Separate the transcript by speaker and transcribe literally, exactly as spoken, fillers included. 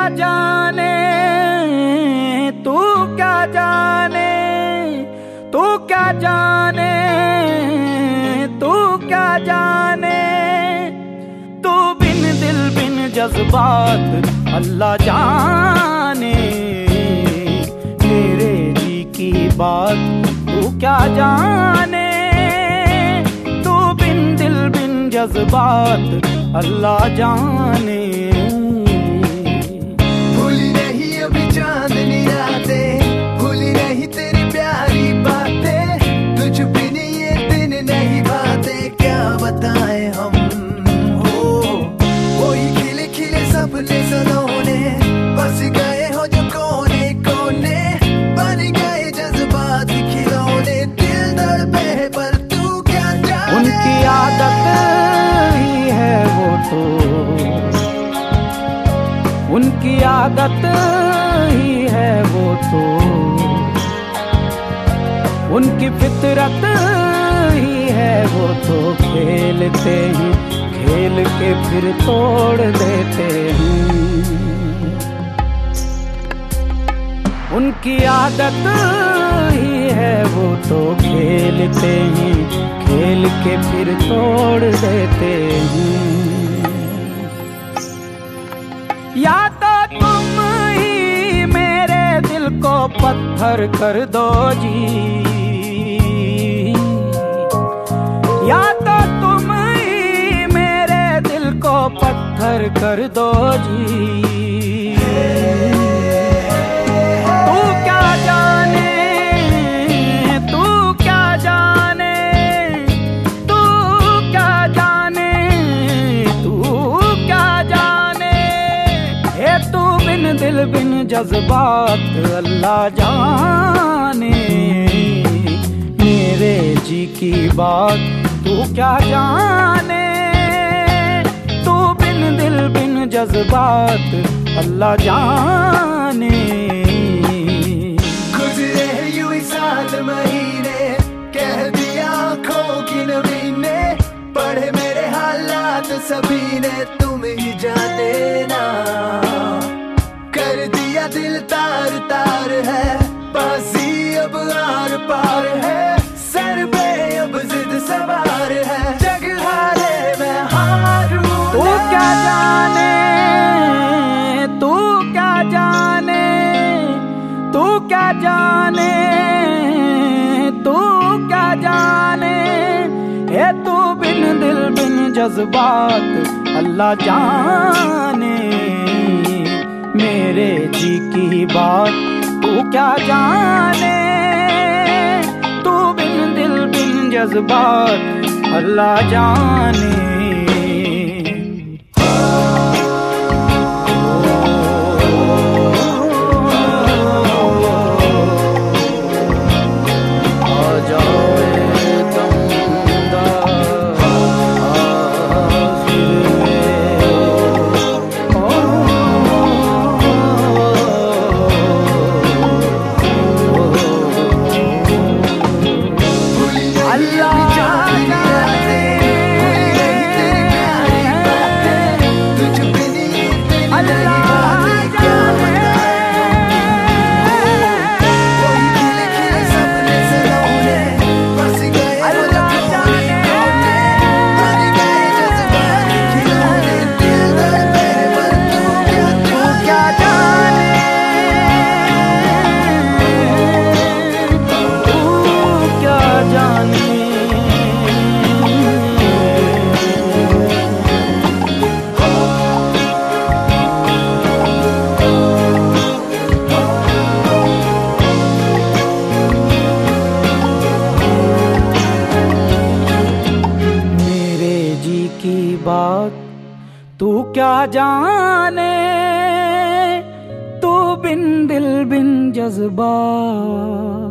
Speaker 1: जाने, तू क्या जाने, तू क्या जाने, तू क्या जाने, तू बिन दिल बिन जज्बात अल्लाह जाने। मेरे जी की बात तू क्या जाने, तू बिन दिल बिन जज्बात अल्लाह जाने।
Speaker 2: भूली नहीं अभी चांदनी रातें, भूली नहीं तेरी प्यारी बातें, तुझ बिन ये दिन नहीं भाते, क्या बताएं हम हो। वही खिले खिले सपने सलोने, बस गए हो जो कोने कोने, बन गए जज्बात खिलौने, दिल धड़के पर तू क्या जाने।
Speaker 1: उनकी आदत ही है वो तो, उनकी आदत ही है वो तो, उनकी फितरत ही है वो तो। खेलते हैं खेल के फिर तोड़ देते हैं, उनकी आदत ही है वो तो। खेलते हैं खेल के फिर तोड़ देते हैं। या तो तुम ही मेरे दिल को पत्थर कर दो जी, या तो तुम ही मेरे दिल को पत्थर कर दो जी। तू क्या जाने, तू क्या जाने, तू क्या जाने, तू क्या जाने। हे तू बिन दिल बिन जज्बात अल्लाह जाने। मेरे जी की बात तू क्या जाने, तू बिन दिल बिन जज्बात अल्लाह जाने।
Speaker 2: गुजरे यूं ही साल महीने, कह दिया आँखों की नमी ने, पढ़े मेरे हालात सभी ने, तुम ही जाने ना। कर दिया दिल तार तार है, बाजी अब आर पार है, सर पे अब जिद सवार है, जग हारे मैं हारूं।
Speaker 1: तू क्या जाने, तू क्या जाने, तू क्या जाने, तू क्या जाने। हे तू बिन दिल बिन जज्बात अल्लाह जाने। मेरे जी की बात तू क्या जाने, तू बिन दिल बिन जज्बात अल्लाह जाने। तू क्या जाने, तू बिन दिल बिन जज्बा